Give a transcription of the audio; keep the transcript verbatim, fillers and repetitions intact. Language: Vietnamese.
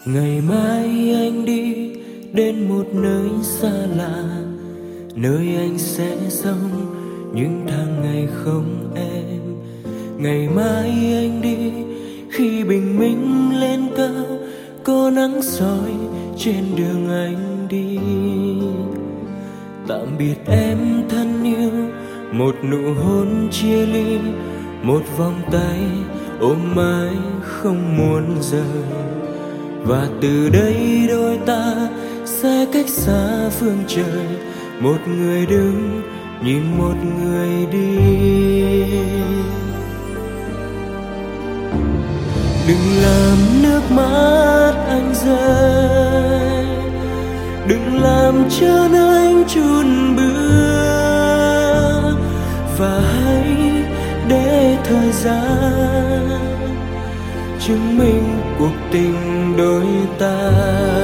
Ngày mai anh đi đến một nơi xa lạ, nơi anh sẽ sống những tháng ngày không em. Ngày mai anh đi khi bình minh lên cao, có nắng soi trên đường anh đi. Tạm biệt em thân yêu, một nụ hôn chia ly, một vòng tay ôm mãi không muốn rời. Và từ đây đôi ta sẽ cách xa phương trời, một người đứng nhìn một người đi. Đừng làm nước mắt anh rơi, đừng làm chân anh chùn bước, và hãy để thời gian chứng minh cuộc tình đôi ta.